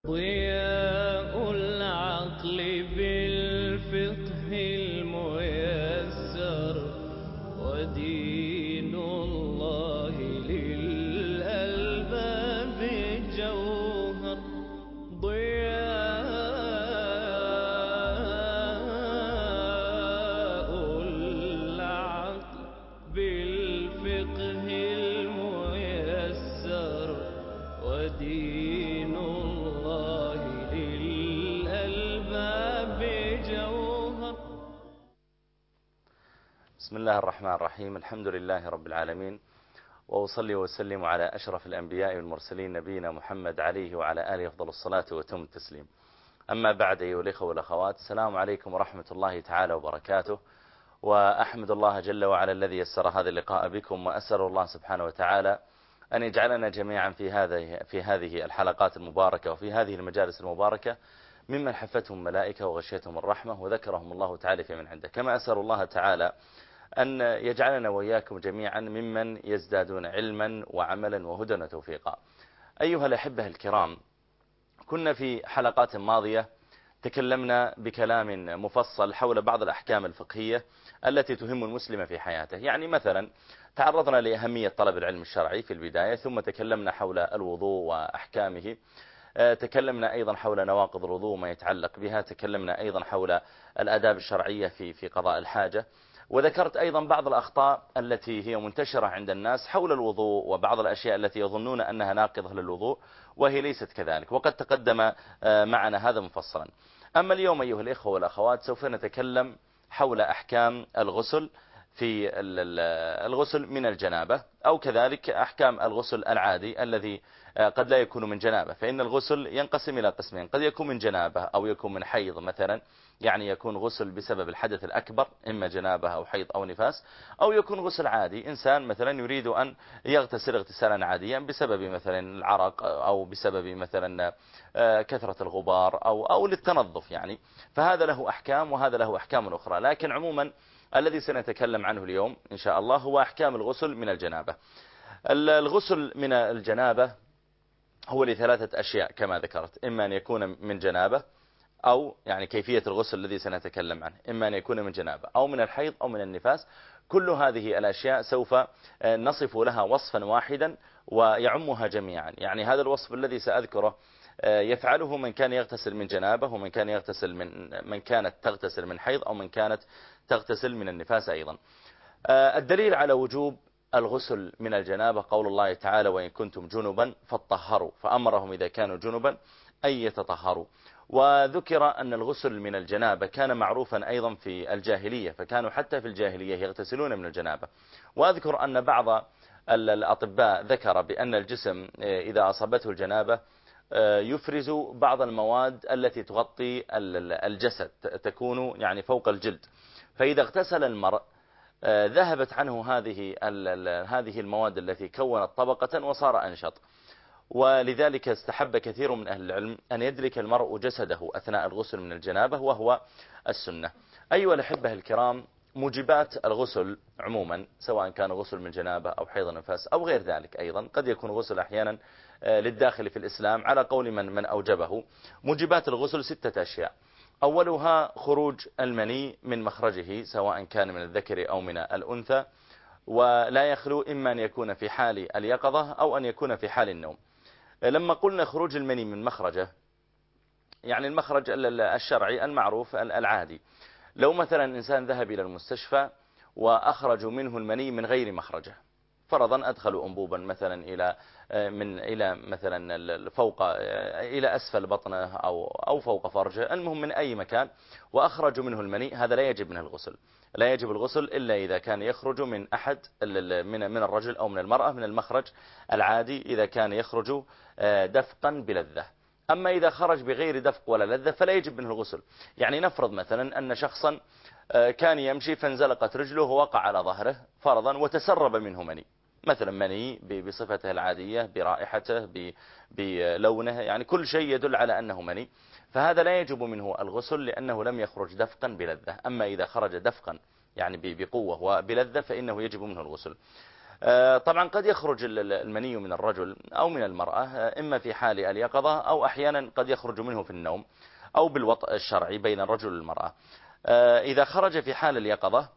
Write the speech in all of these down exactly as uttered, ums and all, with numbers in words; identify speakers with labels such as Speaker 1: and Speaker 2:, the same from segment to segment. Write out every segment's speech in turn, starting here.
Speaker 1: ضياء العقل بالفقه الميسر، ودين الله للألباب جوهر. ضياء العقل بالفقه الميسر، ودين الله للألباب جوهر.
Speaker 2: بسم الله الرحمن الرحيم. الحمد لله رب العالمين، وأصلي وسلم على أشرف الأنبياء والمرسلين نبينا محمد عليه وعلى آله أفضل الصلاة وتم التسليم. أما بعد، أيها الإخوة والأخوات، السلام عليكم ورحمة الله تعالى وبركاته. وأحمد الله جل وعلا الذي يسر هذا اللقاء بكم، وأسأل الله سبحانه وتعالى أن يجعلنا جميعا في هذه في هذه الحلقات المباركة وفي هذه المجالس المباركة ممن حفتهم ملائكة وغشيتهم الرحمة وذكرهم الله تعالى في من عنده. كما أسأل الله تعالى أن يجعلنا وإياكم جميعا ممن يزدادون علما وعملا وهدى وتوفيقا. أيها الأحبة الكرام، كنا في حلقات ماضية تكلمنا بكلام مفصل حول بعض الأحكام الفقهية التي تهم المسلم في حياته. يعني مثلا تعرضنا لأهمية طلب العلم الشرعي في البداية، ثم تكلمنا حول الوضوء وأحكامه، تكلمنا أيضا حول نواقض الوضوء ما يتعلق بها، تكلمنا أيضا حول الآداب الشرعية في في قضاء الحاجة، وذكرت أيضا بعض الأخطاء التي هي منتشرة عند الناس حول الوضوء وبعض الأشياء التي يظنون أنها ناقضة للوضوء وهي ليست كذلك، وقد تقدم معنا هذا مفصلا. أما اليوم أيها الإخوة والأخوات سوف نتكلم حول أحكام الغسل في الغسل من الجنابة، أو كذلك أحكام الغسل العادي الذي قد لا يكون من جنابة. فإن الغسل ينقسم إلى قسمين، قد يكون من جنابة أو يكون من حيض مثلا، يعني يكون غسل بسبب الحدث الأكبر إما جنابة أو حيض أو نفاس، أو يكون غسل عادي، إنسان مثلا يريد أن يغتسل اغتسالا عاديا بسبب مثلا العرق أو بسبب مثلا كثرة الغبار أو أو للتنظف يعني. فهذا له أحكام وهذا له أحكام أخرى، لكن عموما الذي سنتكلم عنه اليوم إن شاء الله هو أحكام الغسل من الجنابة. الغسل من الجنابة هو لثلاثة أشياء كما ذكرت، إما أن يكون من جنابة، أو يعني كيفية الغسل الذي سنتكلم عنه إما أن يكون من جنابة أو من الحيض أو من النفاس. كل هذه الأشياء سوف نصف لها وصفا واحدا ويعمها جميعا. يعني هذا الوصف الذي سأذكره يفعله من كان يغتسل من جنابة، ومن كان يغتسل من من كانت تغتسل من حيض، أو من كانت تغتسل من النفاس أيضا. الدليل على وجوب الغسل من الجنابة قول الله تعالى: وإن كنتم جنبا فطهروا، فأمرهم إذا كانوا جنبا أن يتطهروا. وذكر أن الغسل من الجنابة كان معروفا أيضا في الجاهلية، فكانوا حتى في الجاهلية يغتسلون من الجنابة. وأذكر أن بعض الأطباء ذكر بأن الجسم إذا أصابته الجنابة يفرز بعض المواد التي تغطي الجسد، تكون يعني فوق الجلد، فإذا اغتسل المرء ذهبت عنه هذه هذه المواد التي كونت طبقة وصار أنشط. ولذلك استحب كثير من أهل العلم أن يدرك المرء جسده أثناء الغسل من الجنابة، وهو السنة. أيها الأحبة الكرام، موجبات الغسل عموما سواء كان غسل من جنابة أو حيض نفاس أو غير ذلك، أيضا قد يكون غسل أحيانا للداخل في الإسلام على قول من من أوجبه. موجبات الغسل ستة أشياء. أولها خروج المني من مخرجه سواء كان من الذكر أو من الأنثى، ولا يخلو إما أن يكون في حال اليقظة أو أن يكون في حال النوم. لما قلنا خروج المني من مخرجه، يعني المخرج الشرعي المعروف العادي. لو مثلا إنسان ذهب إلى المستشفى وأخرجوا منه المني من غير مخرجه، فرضا أدخلوا أنبوبا مثلا إلى من إلى مثلا فوق إلى أسفل بطنه أو أو فوق فرجه، المهم من أي مكان، وأخرجوا منه المني، هذا لا يجب منه الغسل. لا يجب الغسل إلا إذا كان يخرج من أحد من من الرجل أو من المرأة من المخرج العادي، إذا كان يخرج دفقا بلذة. أما إذا خرج بغير دفق ولا لذة فلا يجب منه الغسل. يعني نفرض مثلا أن شخصا كان يمشي فانزلقت رجله ووقع على ظهره فرضا وتسرب منه مني، مثلا مني بصفته العادية، برائحته، بلونه، يعني كل شيء يدل على أنه مني، فهذا لا يجب منه الغسل لأنه لم يخرج دفقا بلذة. أما إذا خرج دفقا يعني بقوة وبلذة فإنه يجب منه الغسل. طبعا قد يخرج المني من الرجل أو من المرأة إما في حال اليقظة أو أحيانا قد يخرج منه في النوم أو بالوطء الشرعي بين الرجل والمرأة. إذا خرج في حال اليقظة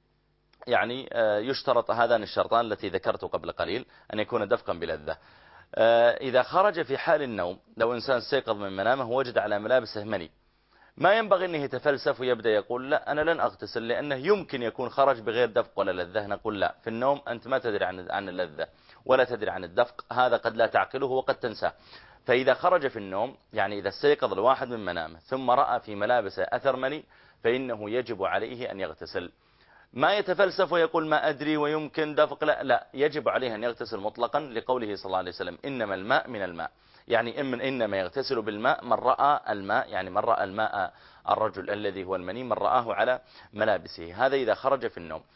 Speaker 2: يعني يشترط هذان الشرطان التي ذكرت قبل قليل، أن يكون دفقا بلذة. إذا خرج في حال النوم، لو إنسان استيقظ من منامه ووجد على ملابسه مني، ما ينبغي أنه يتفلسف ويبدأ يقول لا أنا لن أغتسل لأنه يمكن يكون خرج بغير دفق ولا لذة. نقول لا، في النوم أنت ما تدري عن عن اللذة ولا تدري عن الدفق، هذا قد لا تعقله وقد تنساه. فإذا خرج في النوم، يعني إذا استيقظ الواحد من منامه ثم رأى في ملابسه أثر مني، فإنه يجب عليه أن يغتسل. ما يتفلسف ويقول ما أدري ويمكن دفق، لا لا، يجب عليه أن يغتسل مطلقا لقوله صلى الله عليه وسلم إنما الماء من الماء، يعني إن إنما يغتسل بالماء من رأى الماء، يعني من رأى الماء الرجل الذي هو المني من رآه على ملابسه، هذا إذا خرج في النوم.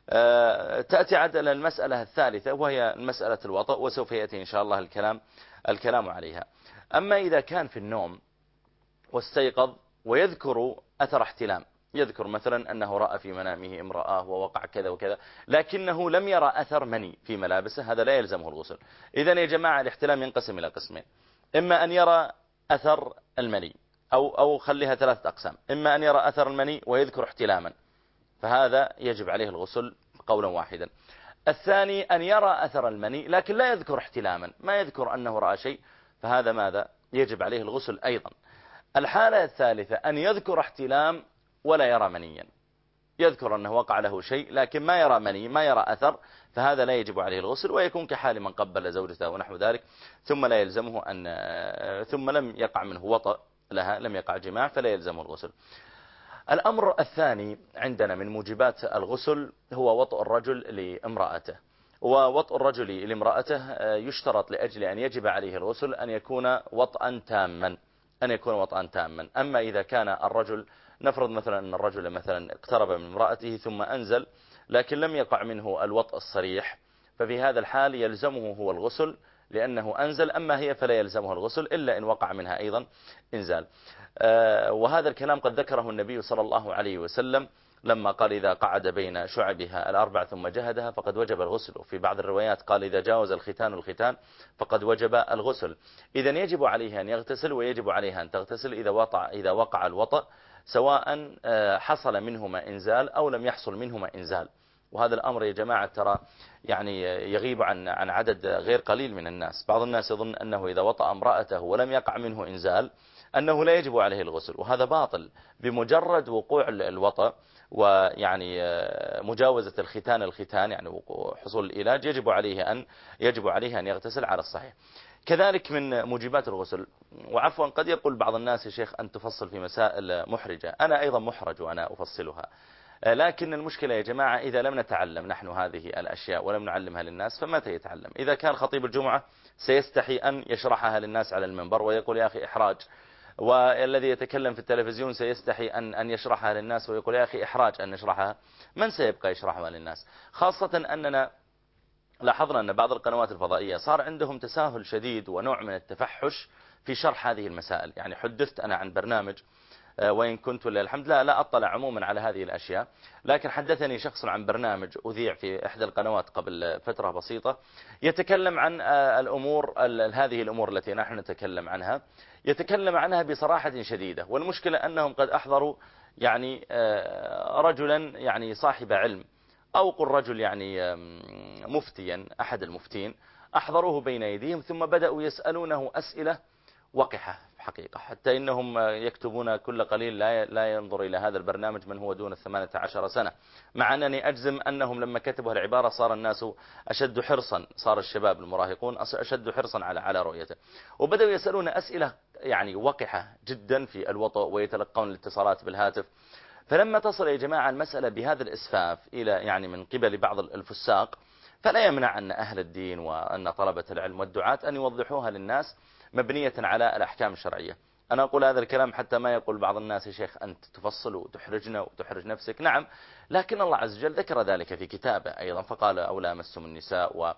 Speaker 2: تأتي عدل المسألة الثالثة وهي مسألة الوطأ، وسوف يأتي إن شاء الله الكلام الكلام عليها. أما إذا كان في النوم واستيقظ ويذكر أثر احتلام، يذكر مثلا أنه رأى في منامه امرأة ووقع كذا وكذا، لكنه لم يرى أثر مني في ملابسه، هذا لا يلزمه الغسل. إذن يا جماعة الاحتلام ينقسم إلى قسمين، إما أن يرى أثر المني أو أو خليها ثلاثة أقسام، إما أن يرى أثر المني ويذكر احتلاما، فهذا يجب عليه الغسل قولا واحدا. الثاني أن يرى أثر المني لكن لا يذكر احتلاما، ما يذكر أنه رأى شيء، فهذا ماذا؟ يجب عليه الغسل أيضا. الحالة الثالثة أن يذكر احتلام ولا يرى منيا، يذكر أنه وقع له شيء لكن ما يرى مني، ما يرى أثر، فهذا لا يجب عليه الغسل، ويكون كحال من قبل زوجته ونحو ذلك، ثم لا يلزمه أن ثم لم يقع منه وطأ لها، لم يقع جماع، فلا يلزمه الغسل. الأمر الثاني عندنا من موجبات الغسل هو وطأ الرجل لامرأته. ووطأ الرجل لامرأته يشترط لأجل أن يجب عليه الغسل أن يكون وطئا تاما، أن يكون وطئا تاما. أما إذا كان الرجل، نفرض مثلا أن الرجل مثلا اقترب من امرأته ثم أنزل لكن لم يقع منه الوطأ الصريح، ففي هذا الحال يلزمه هو الغسل لأنه أنزل، أما هي فلا يلزمه الغسل إلا إن وقع منها أيضا إنزال. وهذا الكلام قد ذكره النبي صلى الله عليه وسلم لما قال إذا قعد بين شعبها الأربع ثم جهدها فقد وجب الغسل. في بعض الروايات قال إذا جاوز الختان الختان فقد وجب الغسل. إذا يجب عليه أن يغتسل ويجب عليها أن تغتسل إذا وقع, إذا وقع الوطأ، سواء حصل منهما إنزال أو لم يحصل منهما إنزال. وهذا الأمر يا جماعة ترى يعني يغيب عن عن عدد غير قليل من الناس. بعض الناس يظن أنه إذا وطأ امرأته ولم يقع منه إنزال أنه لا يجب عليه الغسل، وهذا باطل. بمجرد وقوع الوطأ ويعني مجاوزة الختان الختان يعني حصول العلاج يجب عليه أن يجب عليه أن يغتسل على الصحيح. كذلك من موجبات الغسل، وعفوا قد يقول بعض الناس يا شيخ أن تفصل في مسائل محرجة، أنا أيضا محرج وأنا أفصلها، لكن المشكلة يا جماعة إذا لم نتعلم نحن هذه الأشياء ولم نعلمها للناس فمتى يتعلم؟ إذا كان خطيب الجمعة سيستحي أن يشرحها للناس على المنبر ويقول يا أخي إحراج، والذي يتكلم في التلفزيون سيستحي أن أن يشرحها للناس ويقول يا أخي إحراج أن نشرحها، من سيبقى يشرحها للناس؟ خاصة أننا لاحظنا أن بعض القنوات الفضائية صار عندهم تساهل شديد ونوع من التفحش في شرح هذه المسائل. يعني حدثت أنا عن برنامج، وإن كنت لله الحمد لا لا أطلع عموما على هذه الأشياء، لكن حدثني شخص عن برنامج أذيع في إحدى القنوات قبل فترة بسيطة يتكلم عن الأمور هذه الأمور التي نحن نتكلم عنها، يتكلم عنها بصراحة شديدة. والمشكلة أنهم قد أحضروا يعني رجلا يعني صاحب علم، أو قل رجل يعني مفتيا أحد المفتين، أحضروه بين يديهم ثم بدأوا يسألونه أسئلة وقحة حقيقة، حتى إنهم يكتبون كل قليل لا لا ينظر إلى هذا البرنامج من هو دون الثمانية عشر سنة، مع أنني أجزم أنهم لما كتبوا العبارة صار الناس أشد حرصا، صار الشباب المراهقون أشد حرصا على على رؤيته، وبدأوا يسألون أسئلة يعني وقحة جدا في الوطء ويتلقون الاتصالات بالهاتف. فلما تصل يا جماعة المسألة بهذا الإسفاف إلى يعني من قبل بعض الفساق، فلا يمنع أن أهل الدين وأن طلبة العلم والدعاة أن يوضحوها للناس مبنية على الأحكام الشرعية. أنا أقول هذا الكلام حتى ما يقول بعض الناس يا شيخ أنت تفصل وتحرجنا وتحرج نفسك. نعم، لكن الله عز وجل ذكر ذلك في كتابه أيضا، فقال أو لامستم النساء و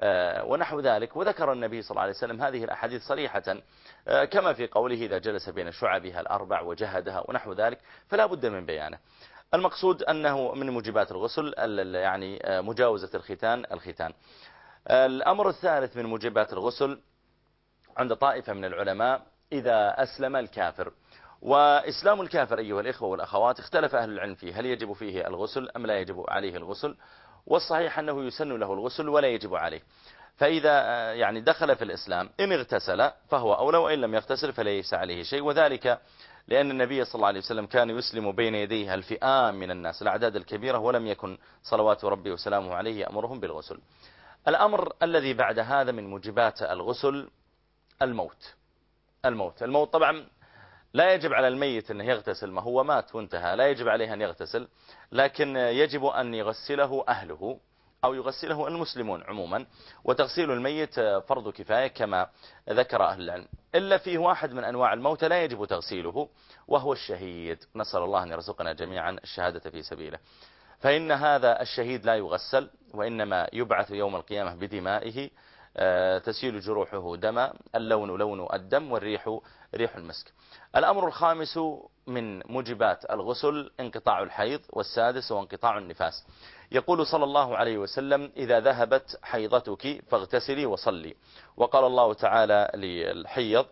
Speaker 2: ونحو ذلك، وذكر النبي صلى الله عليه وسلم هذه الأحاديث صريحة كما في قوله إذا جلس بين شعبها الأربع وجهدها ونحو ذلك، فلا بد من بيانه. المقصود أنه من موجبات الغسل يعني مجاوزة الختان الختان. الأمر الثالث من موجبات الغسل عند طائفة من العلماء إذا أسلم الكافر. وإسلام الكافر أيها الإخوة والأخوات اختلف أهل العلم فيه، هل يجب فيه الغسل أم لا يجب عليه الغسل؟ والصحيح أنه يسن له الغسل ولا يجب عليه. فإذا يعني دخل في الإسلام إن اغتسل فهو أولى، وإن لم يغتسل فليس عليه شيء، وذلك لأن النبي صلى الله عليه وسلم كان يسلم بين يديه الفئام من الناس الأعداد الكبيرة، ولم يكن صلوات ربي وسلامه عليه يأمرهم بالغسل. الأمر الذي بعد هذا من موجبات الغسل الموت. الموت الموت طبعا لا يجب على الميت أنه يغتسل، ما هو مات وانتهى، لا يجب عليه أن يغتسل، لكن يجب أن يغسله أهله أو يغسله المسلمون عموما. وتغسيل الميت فرض كفاية كما ذكر أهل العلم، إلا فيه واحد من أنواع الموت لا يجب تغسيله، وهو الشهيد. نسأل الله أن يرزقنا جميعا الشهادة في سبيله. فإن هذا الشهيد لا يغسل، وإنما يبعث يوم القيامة بدمائه، تسيل جروحه دما، اللون لون الدم، والريح ريح المسك. الأمر الخامس من موجبات الغسل انقطاع الحيض، والسادس هو انقطاع النفاس. يقول صلى الله عليه وسلم: إذا ذهبت حيضتك فاغتسلي وصلي. وقال الله تعالى للحيض: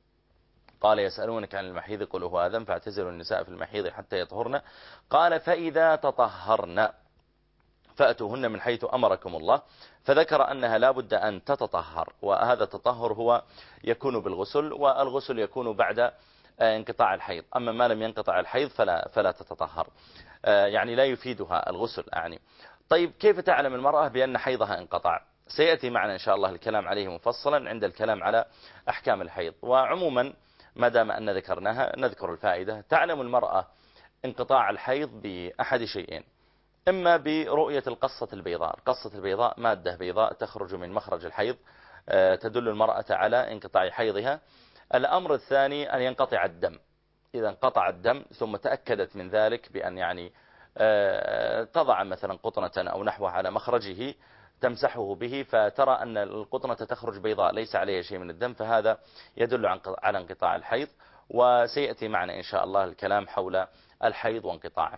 Speaker 2: قال: يسألونك عن المحيض قل هو أذى فاعتزلوا النساء في المحيض حتى يطهرن. قال: فإذا تطهرن فأتوهن من حيث أمركم الله. فذكر أنها لا بد أن تتطهر، وهذا التطهر هو يكون بالغسل، والغسل يكون بعد انقطاع الحيض. أما ما لم ينقطع الحيض فلا, فلا تتطهر، يعني لا يفيدها الغسل يعني. طيب كيف تعلم المرأة بأن حيضها انقطع؟ سيأتي معنا إن شاء الله الكلام عليه مفصلا عند الكلام على أحكام الحيض. وعموما ما دام أن ذكرناها نذكر الفائدة. تعلم المرأة انقطاع الحيض بأحد شيئين: إما برؤية القصة البيضاء. القصة البيضاء مادة بيضاء تخرج من مخرج الحيض تدل المرأة على انقطاع حيضها. الأمر الثاني أن ينقطع الدم. إذا انقطع الدم ثم تأكدت من ذلك بأن يعني تضع مثلا قطنة أو نحوه على مخرجه تمسحه به، فترى أن القطنة تخرج بيضاء ليس عليها شيء من الدم، فهذا يدل على انقطاع الحيض. وسيأتي معنا إن شاء الله الكلام حول الحيض وانقطاعه.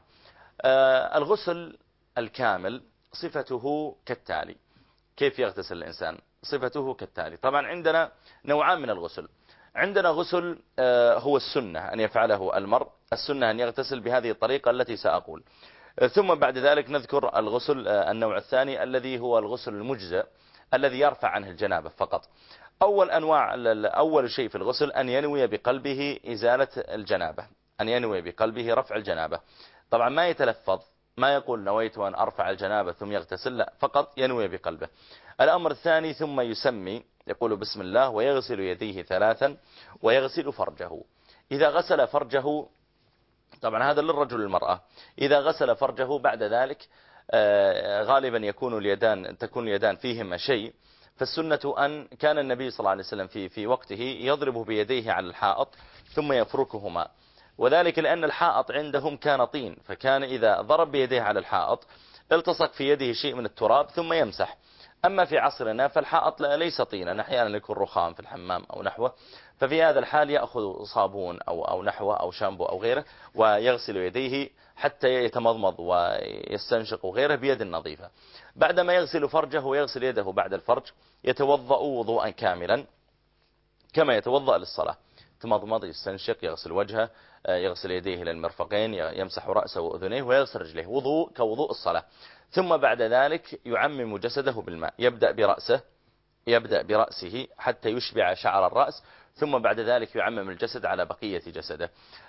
Speaker 2: الغسل الكامل صفته كالتالي. كيف يغتسل الإنسان؟ صفته كالتالي. طبعا عندنا نوعان من الغسل. عندنا غسل هو السنة أن يفعله المرء، السنة أن يغتسل بهذه الطريقة التي سأقول. ثم بعد ذلك نذكر الغسل النوع الثاني الذي هو الغسل المجزئ الذي يرفع عنه الجنابة فقط. أول أنواع أول شيء في الغسل أن ينوي بقلبه إزالة الجنابة، أن ينوي بقلبه رفع الجنابة. طبعا ما يتلفظ، ما يقول نويت أن أرفع الجنابة ثم يغتسل، لا، فقط ينوي بقلبه. الأمر الثاني ثم يسمي، يقول بسم الله ويغسل يديه ثلاثا ويغسل فرجه. إذا غسل فرجه، طبعا هذا للرجل والمرأة، إذا غسل فرجه بعد ذلك غالبا يكون اليدان تكون اليدان فيهما شيء، فالسنة أن كان النبي صلى الله عليه وسلم في في وقته يضرب بيديه على الحائط ثم يفركهما، وذلك لأن الحائط عندهم كان طين، فكان إذا ضرب بيديه على الحائط التصق في يده شيء من التراب ثم يمسح. أما في عصرنا فالحائط ليس طينا، أحيانا يكون رخام في الحمام أو نحوه، ففي هذا الحال يأخذ صابون أو أو نحوه أو شامبو أو غيره ويغسل يديه حتى يتمضمض ويستنشق وغيره بيد نظيفة. بعدما يغسل فرجه ويغسل يده بعد الفرج يتوضأ وضوءا كاملا كما يتوضأ للصلاة، يتمضمض يستنشق يغسل وجهه يغسل يديه إلى المرفقين يمسح رأسه وأذنيه ويغسل رجليه، وضوء كوضوء الصلاة. ثم بعد ذلك يعمم جسده بالماء، يبدأ برأسه يبدأ برأسه حتى يشبع شعر الرأس، ثم بعد ذلك يعمم الجسد على بقية جسده.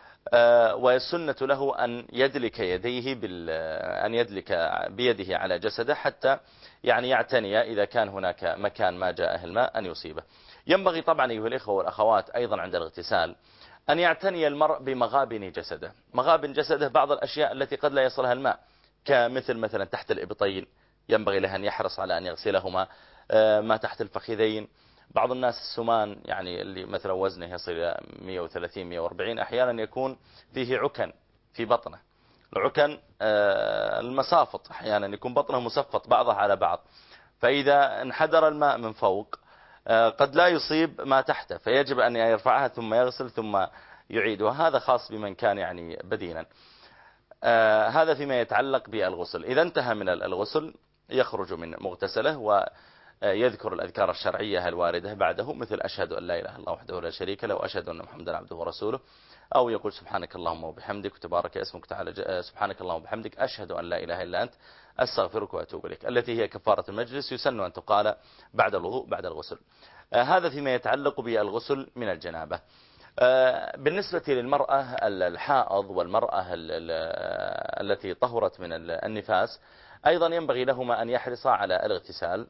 Speaker 2: والسنة له أن يدلك يديه بال أن يدلك بيده على جسده حتى يعني يعتني إذا كان هناك مكان ما جاءه الماء أن يصيبه. ينبغي طبعا أيها الإخوة والأخوات أيضا عند الاغتسال أن يعتني المرء بمغابن جسده. مغابن جسده بعض الأشياء التي قد لا يصلها الماء، كمثل مثلا تحت الإبطين ينبغي له أن يحرص على أن يغسلهما، ما تحت الفخذين. بعض الناس السمان يعني اللي مثلا وزنه يصل إلى مئة وثلاثين مئة وأربعين أحيانا يكون فيه عكن في بطنه، العكن المسافط أحيانا يكون بطنه مسفط بعضها على بعض، فإذا انحدر الماء من فوق قد لا يصيب ما تحته، فيجب أن يرفعها ثم يغسل ثم يعيدها. هذا خاص بمن كان يعني بدينا. آه هذا فيما يتعلق بالغسل. إذا انتهى من الغسل يخرج من مغتسله ويذكر الأذكار الشرعية الواردة بعده، مثل أشهد أن لا إله إلا الله وحده لا شريك له، وأشهد أن محمدا عبده ورسوله، أو يقول سبحانك اللهم وبحمدك وتبارك اسمك تعالى سبحانك اللهم وبحمدك أشهد أن لا إله إلا أنت أستغفرك وأتوب إليك، التي هي كفارة المجلس، يسن أن تقال بعد الوضوء بعد الغسل. آه هذا فيما يتعلق بالغسل من الجنابة. آه بالنسبة للمرأة الحائض والمرأة التي طهرت من النفاس أيضا ينبغي لهما أن يحرصا على الاغتسال.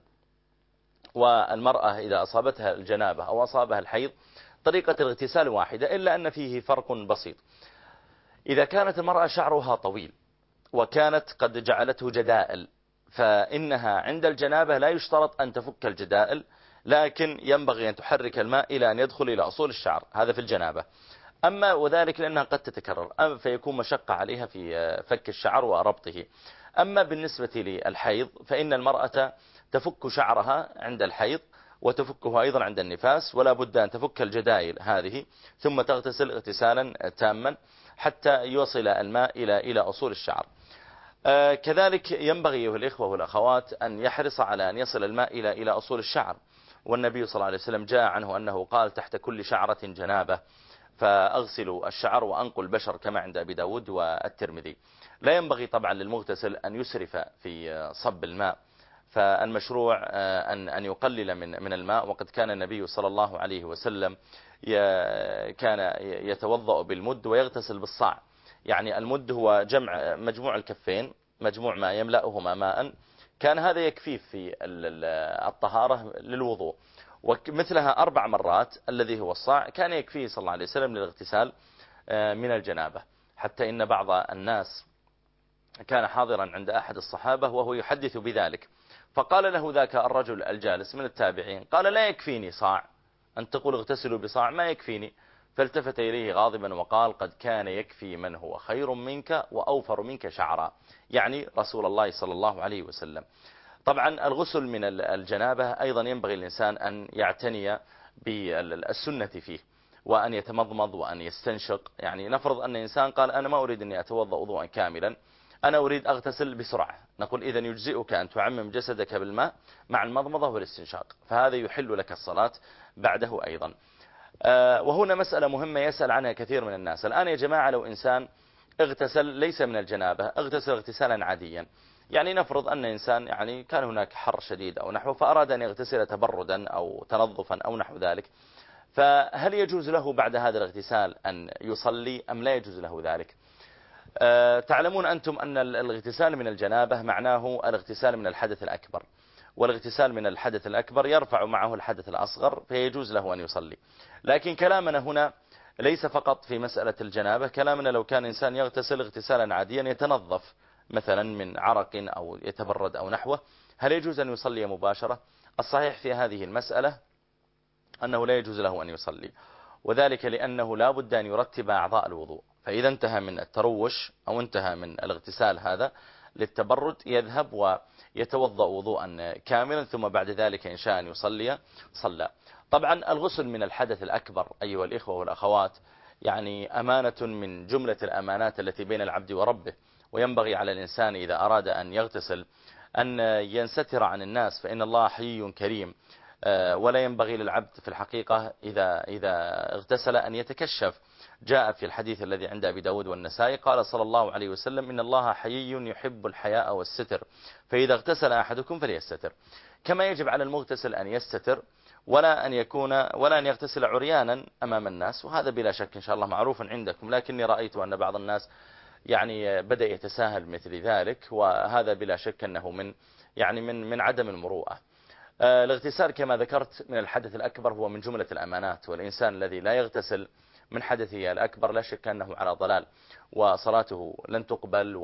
Speaker 2: والمرأة إذا أصابتها الجنابة أو أصابها الحيض طريقة الاغتسال واحدة، إلا أن فيه فرق بسيط. إذا كانت المرأة شعرها طويل وكانت قد جعلته جدائل، فإنها عند الجنابة لا يشترط أن تفك الجدائل، لكن ينبغي أن تحرك الماء إلى أن يدخل إلى أصول الشعر، هذا في الجنابة. أما وذلك لأنها قد تتكرر، أما فيكون مشقة عليها في فك الشعر وربطه. أما بالنسبة للحيض فإن المرأة تفك شعرها عند الحيض وتفكه أيضا عند النفاس، ولا بد أن تفك الجدائل هذه ثم تغتسل اغتسالا تاما حتى يوصل الماء إلى إلى أصول الشعر. آه كذلك ينبغي أيها الإخوة والأخوات أن يحرص على أن يصل الماء إلى إلى أصول الشعر. والنبي صلى الله عليه وسلم جاء عنه أنه قال تحت كل شعرة جنابة، فأغسل الشعر وأنقل البشر، كما عند أبي داود والترمذي. لا ينبغي طبعا للمغتسل أن يسرف في صب الماء، فالمشروع أن أن يقلل من من الماء. وقد كان النبي صلى الله عليه وسلم كان يتوضأ بالمد ويغتسل بالصاع. يعني المد هو جمع مجموع الكفين، مجموع ما يملأهما ماء، كان هذا يكفي في الطهارة للوضوء. ومثلها أربع مرات الذي هو الصاع كان يكفيه صلى الله عليه وسلم للاغتسال من الجنابة. حتى إن بعض الناس كان حاضرا عند أحد الصحابة وهو يحدث بذلك، فقال له ذاك الرجل الجالس من التابعين، قال لا يكفيني صاع، أن تقول اغتسلوا بصاع ما يكفيني. فالتفت إليه غاضبا وقال قد كان يكفي من هو خير منك وأوفر منك شعرا، يعني رسول الله صلى الله عليه وسلم. طبعا الغسل من الجنابة أيضا ينبغي الإنسان أن يعتني بالسنة فيه، وأن يتمضمض وأن يستنشق. يعني نفرض أن إنسان قال أنا ما أريد أن أتوضأ وضوءا كاملا، أنا أريد أغتسل بسرعة، نقول إذن يجزئك أن تعمم جسدك بالماء مع المضمضة والاستنشاق، فهذا يحل لك الصلاة بعده أيضا. وهنا مسألة مهمة يسأل عنها كثير من الناس الآن. يا جماعة لو إنسان اغتسل ليس من الجنابة، اغتسل اغتسالا عاديا، يعني نفرض أن إنسان يعني كان هناك حر شديد أو نحوه، فأراد أن يغتسل تبردا أو تنظفا أو نحو ذلك، فهل يجوز له بعد هذا الاغتسال أن يصلي أم لا يجوز له ذلك؟ أه تعلمون أنتم أن الاغتسال من الجنابة معناه الاغتسال من الحدث الأكبر، والاغتسال من الحدث الأكبر يرفع معه الحدث الأصغر، فيجوز له أن يصلي. لكن كلامنا هنا ليس فقط في مسألة الجنابة، كلامنا لو كان إنسان يغتسل اغتسالا عاديا يتنظف مثلا من عرق أو يتبرد أو نحوه، هل يجوز أن يصلي مباشرة؟ الصحيح في هذه المسألة أنه لا يجوز له أن يصلي، وذلك لأنه لا بد أن يرتب أعضاء الوضوء. فإذا انتهى من التروش أو انتهى من الاغتسال هذا للتبرد يذهب ويتوضأ وضوءا كاملا، ثم بعد ذلك إن شاء أن يصلي صلى. طبعا الغسل من الحدث الأكبر أيها الإخوة والأخوات يعني أمانة من جملة الأمانات التي بين العبد وربه، وينبغي على الإنسان إذا أراد أن يغتسل أن ينستر عن الناس، فإن الله حيي كريم، ولا ينبغي للعبد في الحقيقة إذا إذا اغتسل أن يتكشف. جاء في الحديث الذي عند أبي داود والنسائي قال صلى الله عليه وسلم إن الله حيي يحب الحياء والستر، فإذا اغتسل أحدكم فليستتر. كما يجب على المغتسل أن يستتر، ولا أن يكون ولا أن يغتسل عريانا أمام الناس، وهذا بلا شك إن شاء الله معروف عندكم، لكني رأيت أن بعض الناس يعني بدأ يتساهل مثل ذلك، وهذا بلا شك أنه من يعني من من عدم المروءة. الاغتسال كما ذكرت من الحدث الأكبر هو من جملة الأمانات، والإنسان الذي لا يغتسل من حدثه الأكبر لا شك أنه على ضلال وصلاته لن تقبل،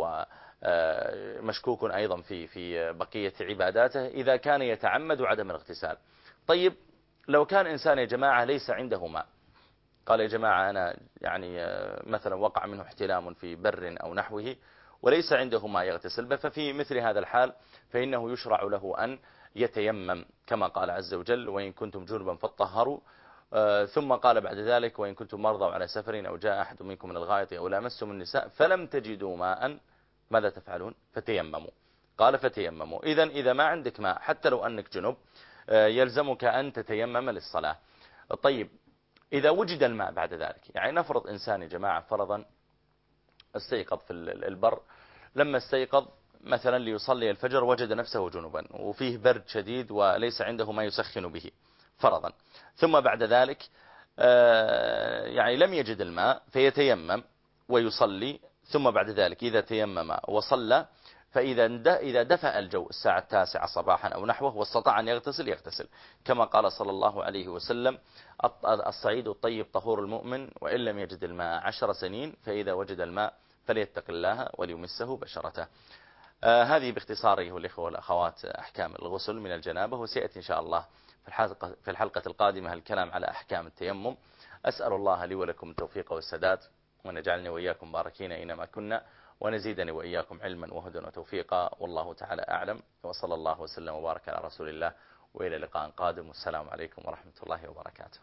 Speaker 2: ومشكوك أيضا في في بقية عباداته إذا كان يتعمد عدم الاغتسال. طيب لو كان إنسان يا جماعة ليس عنده ماء، قال يا جماعة أنا يعني مثلا وقع منه احتلام في بر أو نحوه وليس عنده ماء يغتسل، ففي مثل هذا الحال فإنه يشرع له أن يتيمم كما قال عز وجل وإن كنتم جنبا فاطهروا، ثم قال بعد ذلك وإن كنتم مرضى على سفر أو جاء أحد منكم من الغائط أو لامستم النساء فلم تجدوا ماء ماذا تفعلون؟ فتيمموا. قال فتيمموا. إذن إذا ما عندك ماء حتى لو أنك جنب يلزمك أن تتيمم للصلاة. طيب إذا وجد الماء بعد ذلك، يعني نفرض إنسان يا جماعة فرضا استيقظ في البر، لما استيقظ مثلا ليصلي الفجر وجد نفسه جنبا وفيه برد شديد وليس عنده ما يسخن به فرضا، ثم بعد ذلك يعني لم يجد الماء فيتيمم ويصلي، ثم بعد ذلك إذا تيمم وصلى فإذا إذا دفأ الجو الساعة التاسعة صباحا أو نحوه واستطاع أن يغتسل يغتسل، كما قال صلى الله عليه وسلم الصعيد الطيب طهور المؤمن وإن لم يجد الماء عشر سنين فإذا وجد الماء فليتق الله وليمسه بشرته. آه هذه باختصار أيها الإخوة والأخوات أحكام الغسل من الجنابة، وسيأتي إن شاء الله في الحلقة, في الحلقة القادمة الكلام على أحكام التيمم. أسأل الله لي ولكم التوفيق والسداد، ونجعلني وإياكم باركين أينما كنا، ونزيدني وإياكم علما وهدى وتوفيقا، والله تعالى أعلم، وصلى الله وسلم وبارك على رسول الله، وإلى لقاء قادم، والسلام عليكم ورحمة الله وبركاته.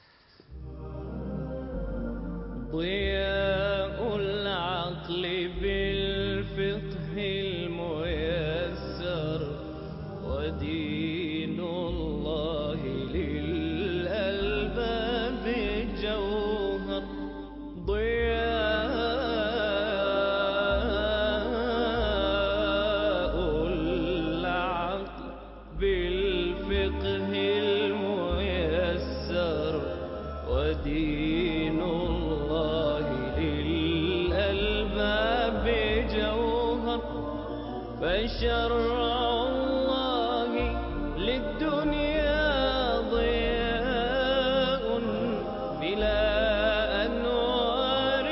Speaker 1: ضياء العقل بالفقه الميسر، ودين الله للألباب جوهر. ضياء العقل بالفقه الميسر، ودين الله للألباب جوهر. فشرع الله للدنيا ضياء بلا أنوار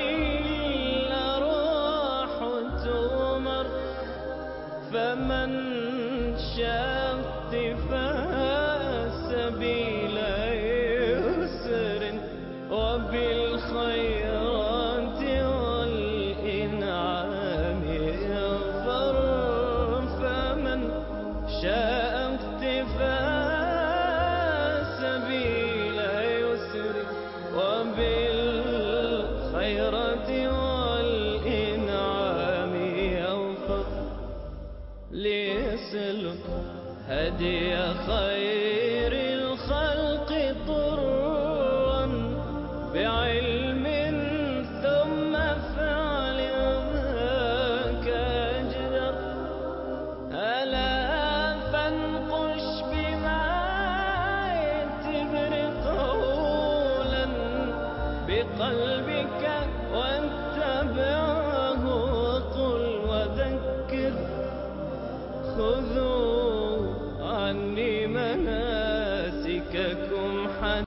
Speaker 1: الأرواح تمر. فمن شاء اقتفاء سبيل يسر وبالخيرات والإنعام يظفر. فمن شاء اقتفاء سبيل يسر وبالخيرات والإنعام يظفر. ليسلك هدي خير الخلق طرا بعلم ثم فعل ذاك أجدر. ألا فانقش بما يتبر قولا بقلبك واتبعه وقل وذكر. خذ